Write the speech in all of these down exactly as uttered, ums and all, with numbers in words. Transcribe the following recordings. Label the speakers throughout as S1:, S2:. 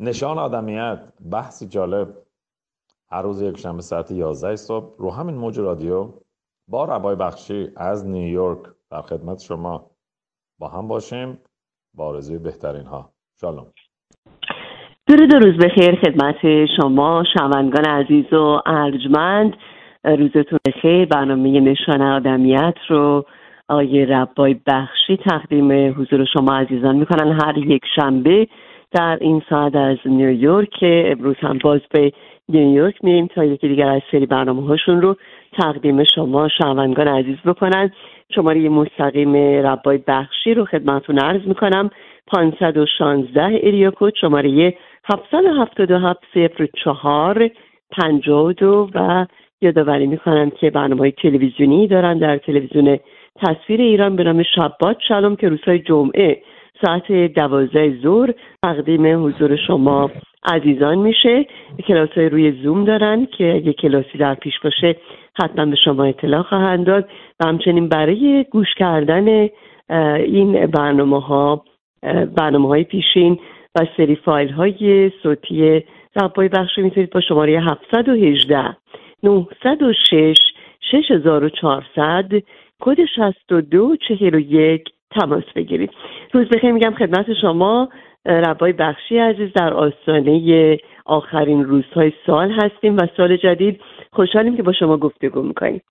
S1: نشان آدمیت، بحثی جالب هر روز یک شنبه ساعت یازده صبح رو همین موج رادیو با ربای بخشی از نیویورک در خدمت شما با هم باشیم با آرزوی بهترین ها. شالوم.
S2: درود و روز بخیر خدمت شما شنوندگان عزیز و ارجمند. روزتون بخیر. برنامه نشان آدمیت رو آقای ربای بخشی تقدیم حضور شما عزیزان میکنن هر یک شنبه در این ساعت از نیویورک که امروز هم باز به نیویورک میریم تا یکی دیگر از سری برنامه هاشون رو تقدیم شما شنوندگان عزیز بکنن. شماره مستقیم ربای بخشی رو خدمتتون عرض میکنم: پانصد و شانزده ایریا کد، شماره هفتصد و هفتاد و هفت صفر چهار پنجاه و دو. و یادآوری میکنم که برنامه‌های تلویزیونی دارن در تلویزیون تصویر ایران به نام شبات شالوم که روزهای جمعه ساعت دوازده ظهر تقدیم حضور شما عزیزان میشه. کلاس‌های روی زوم دارن که اگه کلاسی در پیش باشه حتما به شما اطلاع خواهند داد و همچنین برای گوش کردن این برنامه‌ها برنامه‌های پیشین و سری فایل‌های صوتی ربای بخشی میتونید با شماره هفتصد و هجده نهصد و شش شش هزار و چهارصد کد شصت و دو چهل و یک تماس بگیرید. روز بخیر میگم خدمت شما ربای بخشی عزیز. در آستانه آخرین روزهای سال هستیم و سال جدید خوشحالیم که با شما گفتگو میکنیم.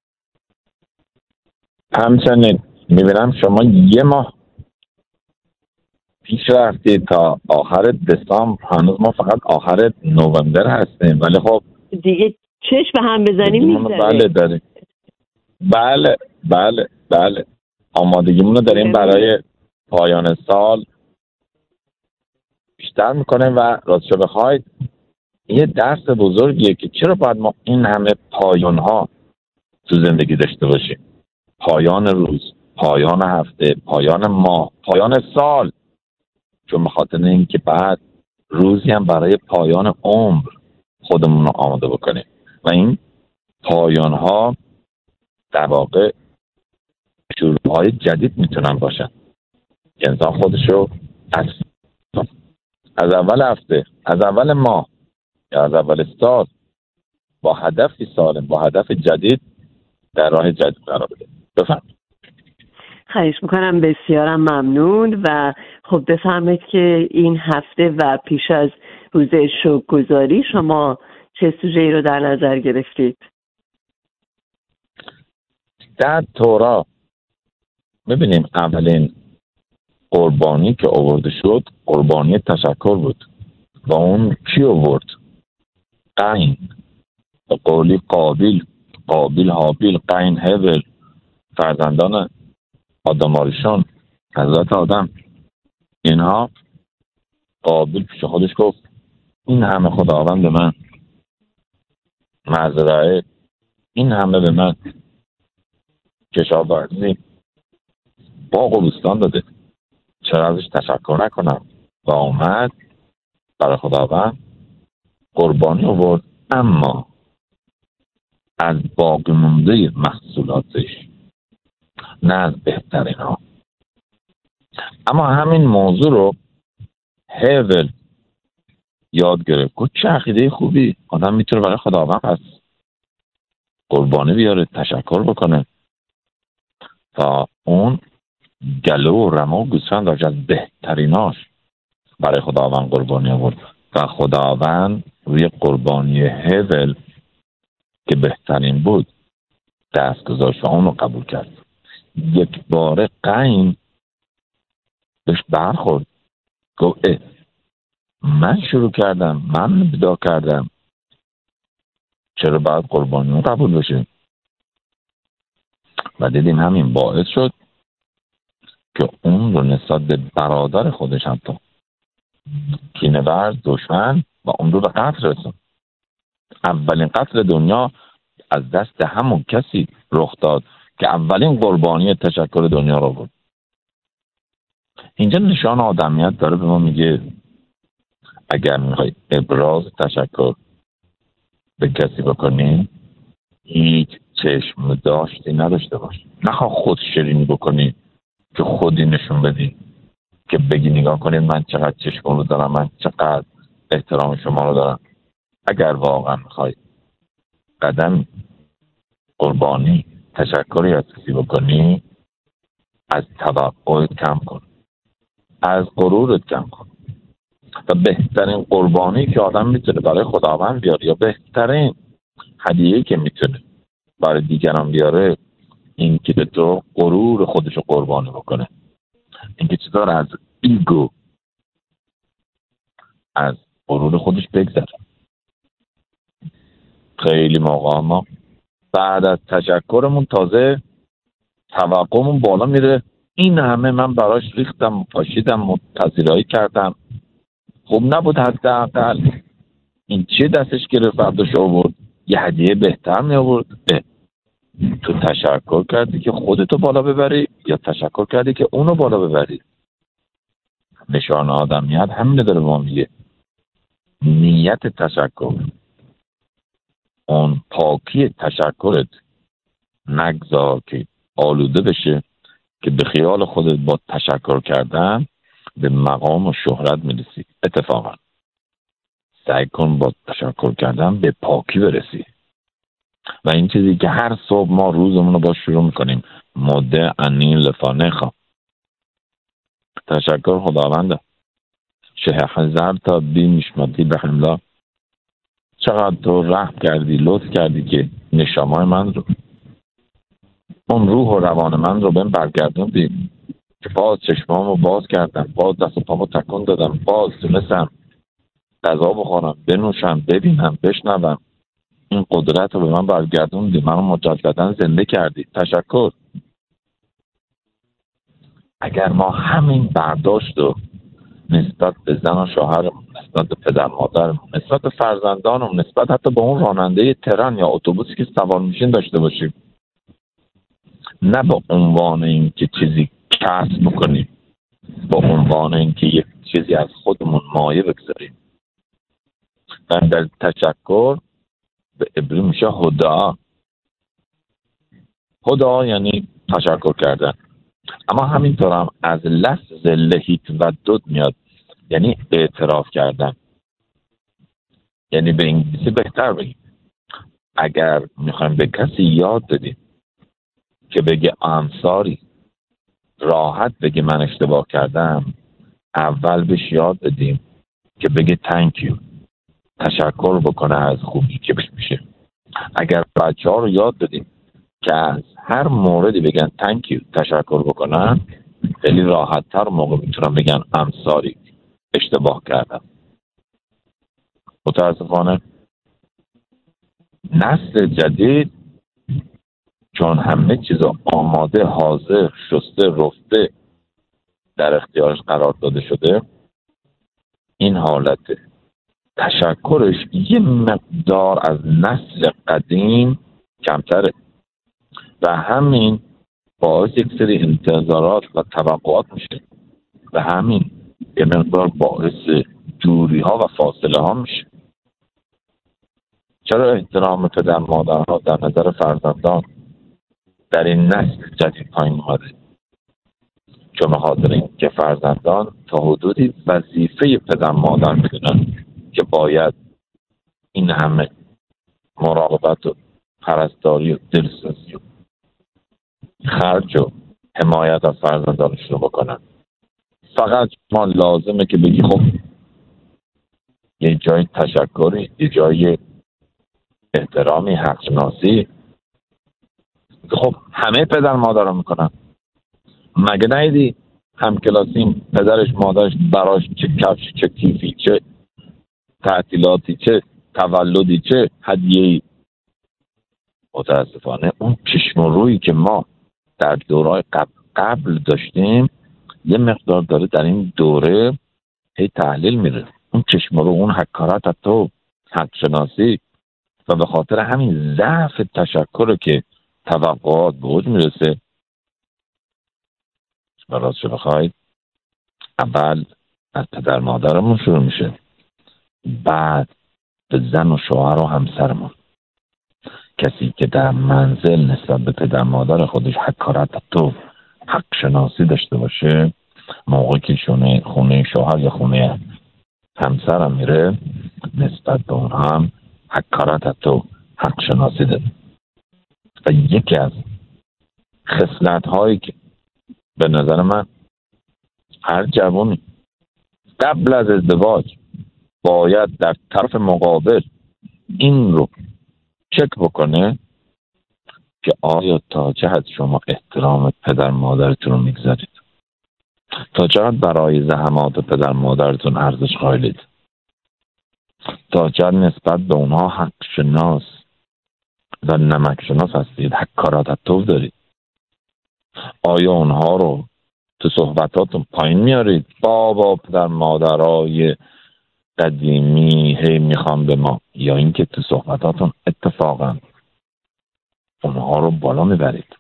S3: همچنین میبینم شما یه ماه پیش رفتید تا آخر دسامبر، هنوز ما فقط آخر نوامبر هستیم، ولی خب
S2: دیگه چشم به هم بزنیم میزنه.
S3: بله داریم بله بله بله آمادگیمون رو داریم برای پایان سال بیشتر میکنیم و راستشو بخواید یه درس بزرگیه که چرا باید ما این همه پایان ها تو زندگی داشته باشیم. پایان روز، پایان هفته، پایان ماه، پایان سال، چون به خاطر اینکه بعد روزی هم برای پایان عمر خودمون رو آماده بکنیم و این پایان ها در واقع شروع های جدید میتونن باشن. انسان خودش رو از از اول هفته، از اول ماه یا از اول سال با هدفی سالم، با هدف جدید در راه جدید قرار بده. بفرمایید.
S2: خواهش میکنم، بسیارم ممنون. و خب بفرمایید که این هفته و پیش از روز شکرگزاری شما چه سوژه‌ای رو در نظر گرفتید؟
S3: در تورا میبینیم اولین قربانی که آورده شد قربانی تشکر بود و اون کی آورد؟ قاین. به قولی قابیل، قابیل هابیل، قاین هابیل، فرزندان آدم آریشون، حضرت آدم. اینها قابیل پیش خودش گفت این همه خداوند به من مزرعه، این همه به من کشاورزی باغ و بوستان داده، چرا ازش تشکر نکنم؟ و اومد برای خداوند قربانی آورد، اما از باقی مونده محصولاتش، نه از بهترین ها. اما همین موضوع رو هیول یاد گرفت. گفت چه عقیده خوبی، آدم میتونه برای خداوند پس قربانی بیاره، تشکر بکنه. تا اون گلو و رمه و گوسفند داشت، از بهتریناش برای خداوند قربانی آورد و خداوند روی قربانی هیول که بهترین بود دست گذاشت و اون رو قبول کرد. یک بار قاین بهش برخورد، گفت اه من شروع کردم، من ابتدا کردم، چرا باید قربانی اون قبول بشه؟ و دیدیم همین باعث شد که اون رو نسبت به برادر خودش هم تا کینه ورز، دشمن، و اون رو به قتل رسون. اولین قتل دنیا از دست همون کسی رخ داد که اولین قربانی تشکر دنیا رو بود. اینجا نشان آدمیت داره به ما میگه اگر میخوای ابراز تشکر به کسی بکنی هیچ چشم داشتی نداشته باش. نخواه خود شیرینی بکنی که خودی نشون بدی، که بگی نگاه کنید من چقدر چشم رو دارم، من چقدر احترام شما رو دارم. اگر واقعا میخوای قدم قربانی تشکری از کسی بکنی، از توقعت کم کن، از غرورت کم کن. و بهترین قربانی که آدم میتونه برای خداوند بیاره یا بهترین هدیه‌ای که میتونه برای دیگران بیاره، این که به تو غرور خودش رو قربانی بکنه. این که چطور از ایگو، از غرور خودش بگذره. خیلی موقع ما بعد از تشکرمون تازه توقعمون بالا میره. این همه من براش ریختم، پاشیدم، پذیرایی کردم، خوب نبود، حداقل این چه دستش گرفت برداشت آورد، یه هدیه بهتر می آورد. تو تشکر کردی که خودتو بالا ببری یا تشکر کردی که اونو بالا ببری؟ نشان آدمیت همینه داره ما میگه. نیت تشکر، اون پاکی تشکرت نگذار که آلوده بشه که به خیال خودت با تشکر کردن به مقام و شهرت میرسی. اتفاقا سعی کن با تشکر کردن به پاکی برسی. و این چیزی که هر صبح ما روزمون رو با شروع میکنیم، مده انی لفانخا، تشکر خداونده شه هزار تا بی نشمتی به حملا، چقدر تو رحم کردی، لطف کردی که نشامای من رو، اون روح و روان من رو بهم برگردوندی که باز چشمامو باز کردم، باز دست و پامو تکون دادم، باز تونستم غذا بخورم، بنوشم، ببینم، بشنوم. این قدرت رو به من برگردوندی، منو مجددا زنده کردی. تشکر. اگر ما همین برداشت رو نسبت به زن و شوهرمون، نسبت به پدر مادرمون، نسبت به فرزندانمون، نسبت حتی به اون راننده ترن یا اتوبوسی که سوار میشین داشته باشیم، نه به عنوان این که چیزی کسب بکنیم، با عنوان این که یک چیزی از خودمون مایه بگذاریم. و در تشکر به عبری میشه هدا. هدا یعنی تشکر کردن. اما همینطور هم از لفظ لهیت و دود میاد، یعنی اعتراف کردن. یعنی به انگلیسی بهتر بگیم، اگر میخوایم به کسی یاد بدیم که بگه امساری، راحت بگه من اشتباه کردم، اول بهش یاد بدیم که بگه تانکیو، تشکر بکنه از خوبی که بهش میشه. اگر بچه ها رو یاد بدیم که از هر موردی بگن تانکیو، تشکر بکنن، خیلی راحت تر موقع میتونن بگن امساری، اشتباه کردم. متاسفانه نسل جدید چون همه چیز آماده، حاضر، شسته، رفته در اختیارش قرار داده شده، این حالت تشکرش یه مقدار از نسل قدیم کمتره و همین باعث یک سری انتظارات و توقعات میشه و همین یه مقدار باعث دوری ها و فاصله ها میشه. چرا احترام پدر مادرها در نظر فرزندان در این نسل جدید پایین اومده؟ چون به خاطر اینکه فرزندان تا حدودی وظیفه پدر مادر میدونن که باید این همه مراقبت و پرستاری و دلسوزی و خرج و حمایت از فرزندانشون رو بکنن. فقط ما لازمه که بگی خب یه جای تشکری، یه جای احترامی، حق شناسی، خب همه پدر مادر رو میکنن. مگه نیدی هم کلاسیم پدرش مادرش براش چه کفش، چه کیفی، چه تعطیلاتی، چه تولدی، چه هدیه‌ای؟ متاسفانه اون چشم و رویی که ما در دورهای قبل, قبل داشتیم یه مقدار داره در این دوره هی تحلیل میره. اون چشم و رو، اون حکارت حتی حق شناسی، و به خاطر همین ضعف تشکر که توقعات به اوج میرسه. راستش بخواید اول از پدر مادرمون شروع میشه، بعد به زن و شوهر و همسرمون. کسی که در منزل نسبت به پدر مادر خودش حکارت تو حق شناسی داشته باشه، موقعی که شونه خونه شوهر یا خونه همسرم میره نسبت به اونها هم حکارت تو حق شناسی داره. و یکی از خصلت هایی که به نظر من هر جوانی قبل از ازدواج باید در طرف مقابل این رو چک بکنه که آیا تا چقدر شما احترام پدر مادرتون رو میگذارید، تا چقدر برای زحمات پدر مادرتون ارزش قائلید، تا چقدر نسبت به اونها حق شناس و نمک شناس هستید، حکارت تو دارید. آیا اونها رو تو صحبتاتون پایین میارید؟ بابا پدر مادرای قدیمی هی میخوام به ما، یا اینکه تو صحبتاتون اتفاقا اونها رو بالا میبرید؟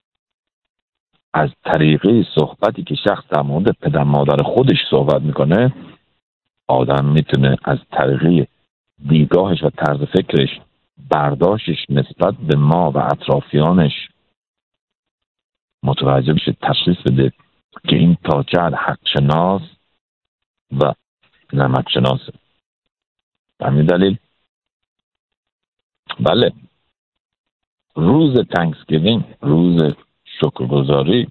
S3: از طریقه صحبتی که شخص در مورد پدر مادر خودش صحبت میکنه، آدم میتونه از طریقه دیدگاهش و طرز فکرش، برداشتش نسبت به ما و اطرافیانش متوجه بشه، تشخیص بده که این تا چقدر حق شناس و نمک شناسه. به همین دلیل بله، روز تانکسگیوینگ، روز شکرگزاری،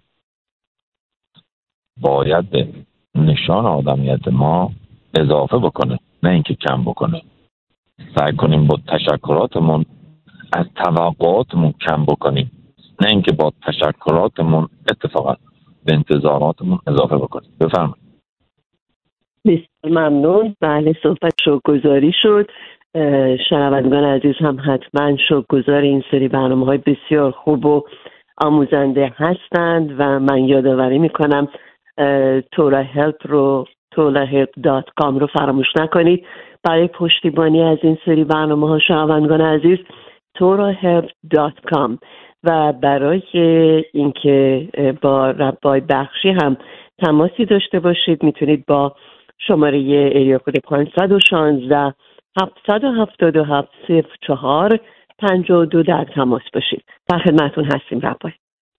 S3: باید به نشان آدمیت ما اضافه بکنه، نه اینکه کم بکنه. سعی کنیم با تشکراتمون از توقعاتمون کم بکنیم، نه اینکه با تشکراتمون اتفاقا به انتظاراتمون اضافه بکنیم. بفرمایید.
S2: بسیار ممنون. بله، صحبت شکرگزاری شد. شنوندگان عزیز هم حتما شکرگزار این سری برنامه‌های بسیار خوب و آموزنده هستند و من یادآوری میکنم تورا هلپ رو تورا هلپ دات کام رو فراموش نکنید برای پشتیبانی از این سری برنامه‌ها. شنوندگان عزیز، تورا هلپ دات کام. و برای اینکه با ربای بخشی هم تماسی داشته باشید خدمت با شماره ایریا کد پانصد و شانزده هفتصد و هفتاد و هفت صفر چهار پنجاه و دو در تماس باشید. در خدمتتون هستیم ربای.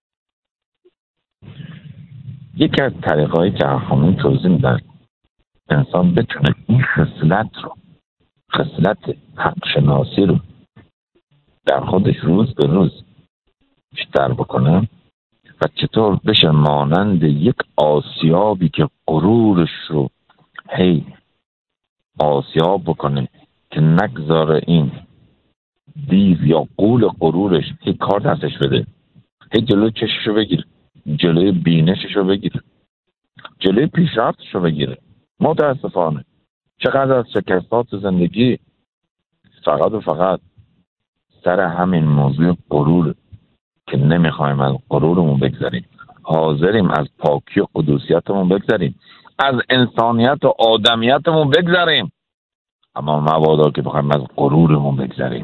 S3: یکی از طریقهایی که اخوان توضیح میدن انسان بتونه این خصلت رو، خصلت حق شناسی رو در خودش روز به روز بیشتر بکنه و چطور بشه مانند یک آسیابی که غرورش رو هی آسیاب بکنه که نگذاره این دیو یا غول غرورش هی کار دستش بده، هی جلوی چشش رو بگیره، جلوی بینشش رو بگیره، جلوی پیشرفتش رو بگیره. متاسفانه چقدر از شکستات زندگی فقط و فقط سر همین موضوع غرور که نمیخوایم از غرورمون بگذاریم، حاضریم از پاکی و قدوسیتمون بگذاریم، از انسانیت و آدمیتمون بگذاریم، اما مبادا که بخوایم از غرورمون بگذاریم.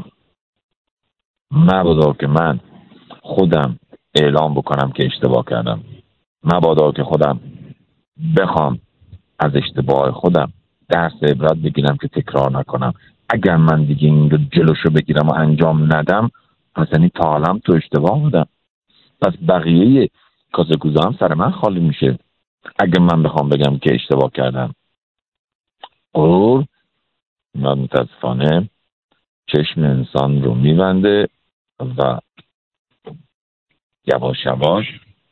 S3: مبادا که من خودم اعلام بکنم که اشتباه کردم، مبادا که خودم بخوام از اشتباه خودم درس عبرت بگیرم که تکرار نکنم. اگر من دیگه این رو جلوشو بگیرم و انجام ندم، پس یعنی تا حالا تو اشتباه بودم، پس بقیه کاسه کوزه هم سر من خالی میشه اگر من بخوام بگم که اشتباه کردم. غرور متاسفانه چشم انسان رو میبنده و یواش یواش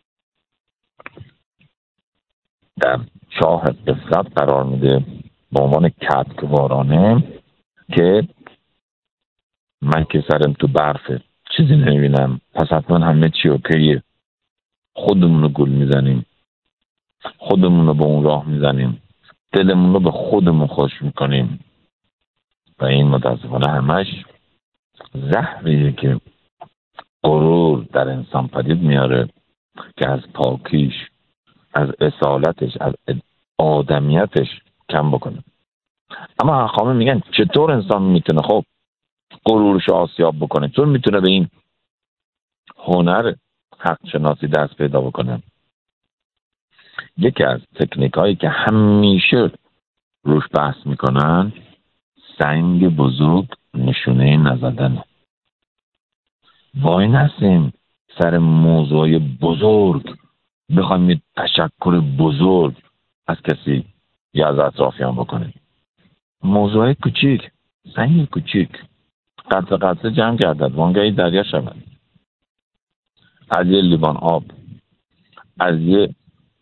S3: در چاه قفلت قرار میده به عنوان کتکوارانه که من که سرم تو برفه چیزی نمیبینم، پس حتما همه چی اوکیه. خودمون رو گول میزنیم، خودمون رو به اون راه میزنیم، دلمون رو به خودمون خوش میکنیم و این متاسفانه همش زهریه که غرور در انسان پدید میاره که از پاکیش، از اصالتش، از آدمیتش کم بکنه. اما حقامه میگن چطور انسان میتونه خب غرورش آسیاب بکنه، چطور میتونه به این هنر حق شناسی دست پیدا بکنه؟ یکی از تکنیک هایی که همیشه روش بحث میکنن سنگ بزرگ نشونه نزدن. وای نسیم سر موضوع بزرگ بخوایم یه تشکر بزرگ از کسی یا از اطرافیان بکنیم. موضوع کوچیک، سنگ کوچیک قطره قطره جمع گردد وانگهی دریا شود. از یه لیوان آب، از یه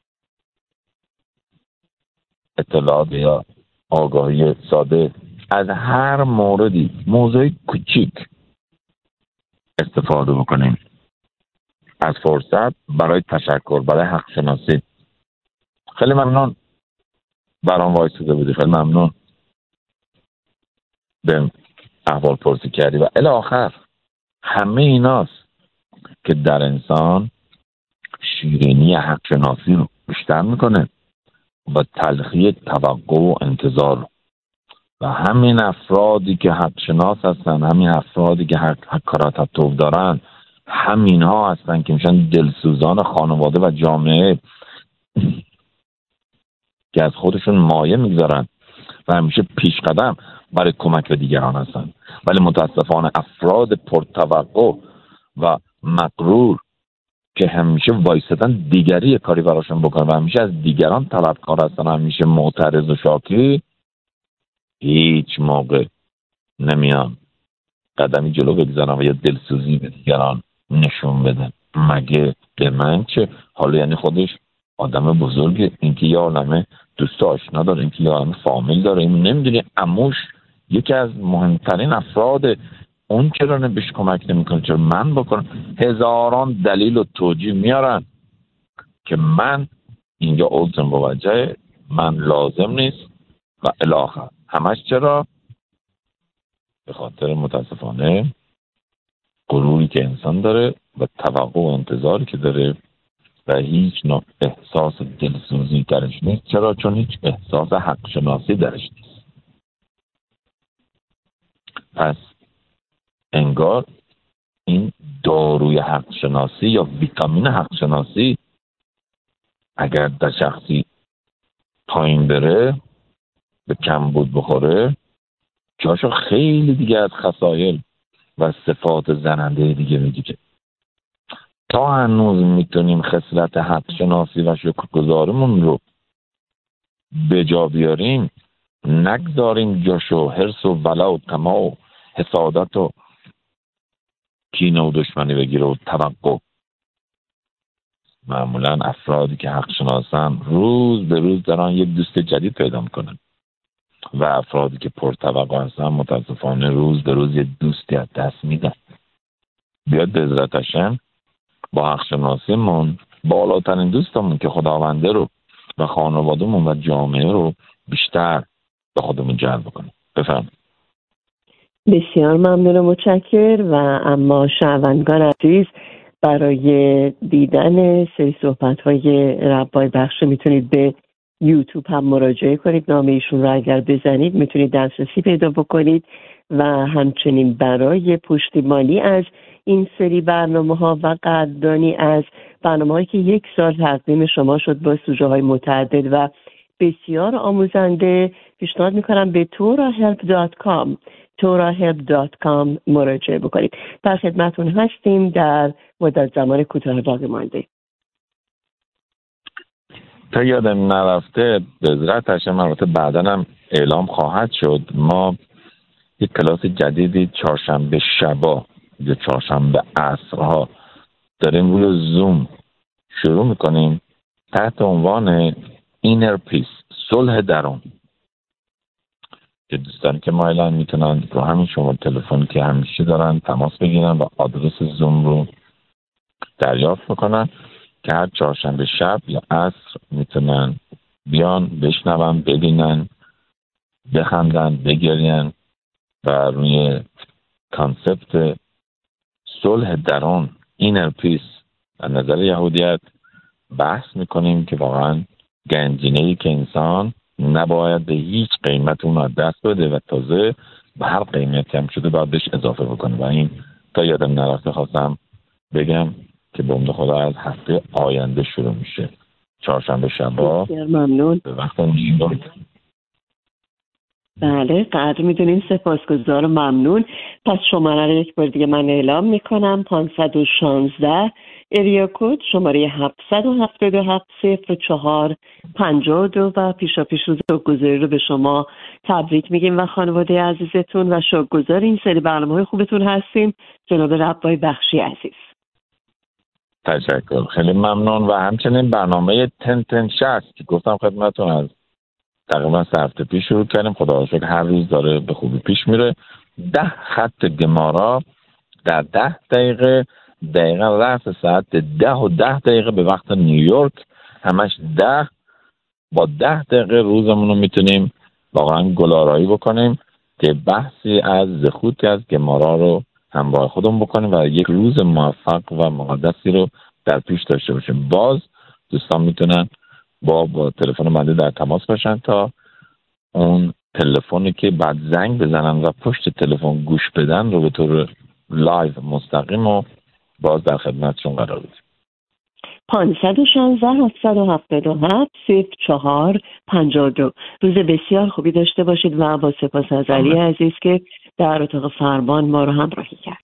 S3: اطلاعات یا آگاهی ساده، از هر موردی موضوع کوچیک استفاده بکنیم از فرصت برای تشکر، برای حق شناسی. خیلی ممنون برام وایساده بودی، خیلی ممنون به احوال پرسی کردی و الی آخر همه ایناست که در انسان شیرینی حق شناسی رو بیشتر میکنه و تلخی توقع و انتظار. و همین افرادی که حق شناس هستن، همین افرادی که حق, حق کاراتتوب دارن، همین ها هستن که میشن دلسوزان خانواده و جامعه که از خودشون مایه میگذارن و همیشه پیش قدم برای کمک به دیگران هستن. ولی متاسفانه افراد پرتوقع و مغرور که همیشه وایستدن دیگری کاری براشون بکنن و همیشه از دیگران طلبکار هستن، همیشه معترض و شاکی، هیچ موقع نمیان قدمی جلو بگذارن و یا دلسوزی به دیگران نشون بدن. مگه به من چه؟ حالا یعنی خودش آدم بزرگه، اینکه یه عالمه دوست آشنا داره، اینکه یه عالمه فامیل داره، این نمیدونی عموش یکی از مهمترین افراد، اون چرا بهش کمک نمیکنه؟ چرا من بکنم؟ هزاران دلیل و توجیه میارن که من اینجا عذرم موجه، من لازم نیست و الی آخر. همش چرا؟ به خاطر متاسفانه غروری که انسان داره و توقع و انتظاری که داره و هیچ نوع احساس دلسوزی درش نیست. چرا؟ چون هیچ احساس حق شناسی درش نیست. پس انگار این داروی حق شناسی یا ویتامین حق شناسی اگر در شخصی پایین بره، به کمبود بخوره، جاشو خیلی دیگه از خصایل و صفات زننده دیگه میگیره. تا هنوز میتونیم خصلت حق شناسی و شکرگزاریمون رو به جا بیاریم، نگذاریم جاشو حرص و ولع و طمع و حسادت و کینه و دشمنی بگیره و توقع. معمولا افرادی که حق شناسن روز به روز دارن یک دوست جدید پیدا میکنن و افرادی که پرتوقع هستن متاسفانه روز به روز یک دوستی از دست میدن. بیاد به عزت هاشم با حق شناسیمون بالاترین دوستمون که خداونده رو و خانوادهمون و جامعه رو بیشتر به خودمون جلب کنیم. بفرمایید.
S2: بسیار ممنون و متشکر. و اما شنوندگان عزیز، برای دیدن سری صحبت‌های ربای بخش میتونید به یوتیوب هم مراجعه کنید. نام ایشون رو اگر بزنید میتونید دسترسی پیدا بکنید و همچنین برای پشتیبانی از این سری برنامه‌ها و قدردانی از برنامه‌هایی که یک سال تقدیم شما شد با سوژه‌های متعدد و بسیار آموزنده، پیشنهاد میکنم به تورا هلپ دات کام تورا هلپ دات کام مراجعه بکنید. در خدمتتون هستیم در مدت زمان کوتاه باقی مانده.
S3: تا یادم نرفته به عزت هاشم البته بعداً هم اعلام خواهد شد، ما یک کلاس جدیدی چهارشنبه شبا یا چهارشنبه عصرها داریم روی زوم شروع میکنیم تحت عنوان اینر پیس، صلح درون، که دوستانی که مایلن میتونن رو همین شماره تلفنی که همیشه دارن تماس بگیرن و آدرس زوم رو دریافت میکنن که هر چهارشنبه شب یا عصر میتونن بیان بشنون، ببینن، بخندن، بگرین و روی کانسپت صلح درون، اینر پیس از نظر یهودیت بحث میکنیم که واقعا گنجینه‌ای که انسان نباید به هیچ قیمت اون از دست بده و تازه به هر قیمتی هم شده باید بهش اضافه بکنه. و این تا یادم نرفته خواستم بگم که به امید خدا از هفته آینده شروع میشه، چهارشنبه شبا.
S2: ممنون.
S3: به وقت نیویورک
S2: بله قدر میدونیم، سپاسگزار و ممنون. پس شماره رو یک بار دیگه من اعلام میکنم: پانصد و شانزده اریا کد شماره هفتصد و هفتاد و هفت صفر چهار پنجاه و دو و پیشا پیش روز شکرگزاری رو به شما تبریک میگیم و خانواده عزیزتون و شکرگزار این سری برنامه‌های خوبتون هستیم جناب ربای بخشی عزیز.
S3: تشکر، خیلی ممنون. و همچنین برنامه تن تن شصت که گفتم خدمتتون از تقریبا سه هفته پیش شروع کردیم، خدا رو شکر هر روز داره به خوبی پیش میره. ده خط گمارا در ده دقیقه، دقیقا رأس ساعت ده و ده دقیقه به وقت نیویورک، همش ده با ده دقیقه روزمون رو میتونیم واقعا گلارایی بکنیم که بحثی از زخوتی از گمارا رو همراه خودمون بکنیم و یک روز موفق و مقدسی رو در پیش داشته باشیم. باز دوستان میتونن با با تلفن بنده در تماس باشن تا اون تلفنی که بعد زنگ بزنن و پشت تلفن گوش بدن رو به طور لایو مستقیم و باز در خدمتشون قرار بدیم.
S2: پانصد و شانزده هفتصد و هفتاد و هفت صفر چهار پنجاه و دو. روز بسیار خوبی داشته باشید و با سپاس از علی عزیز که در اتاق فرمان ما رو همراهی کرد.